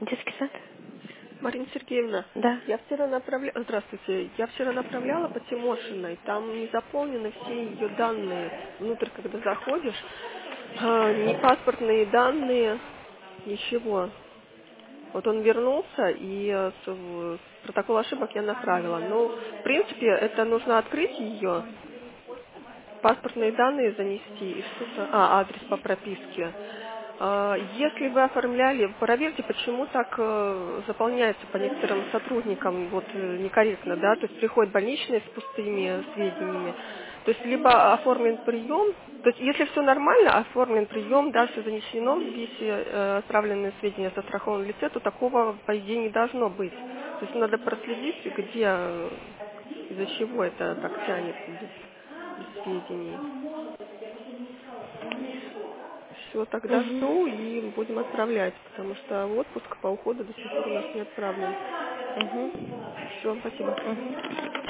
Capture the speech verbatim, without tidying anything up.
Детский сад? Марина Сергеевна, Да. я вчера направляла, здравствуйте, я вчера направляла по Тимошиной, там не заполнены все ее данные, внутрь, когда заходишь, а, ни паспортные данные, ничего. Вот он вернулся, и э, с- в- протокол ошибок я направила. Ну, в принципе, это нужно открыть ее, паспортные данные занести и что-то, а, адрес по прописке. А, Если вы оформляли, проверьте, почему так э, заполняется по некоторым сотрудникам вот э, некорректно, да, то есть приходят больничные с пустыми сведениями. То есть либо оформлен прием, то есть если все нормально, оформлен прием, да, все занесено, весь э, отправленные сведения со страховом лице, то такого, по идее, не должно быть. То есть надо проследить, где, э, из-за чего это так тянется без, без сведений. Все, тогда Угу. жду и будем отправлять, потому что отпуск по уходу до сих пор у нас не отправлен. Угу. Все, спасибо. Угу.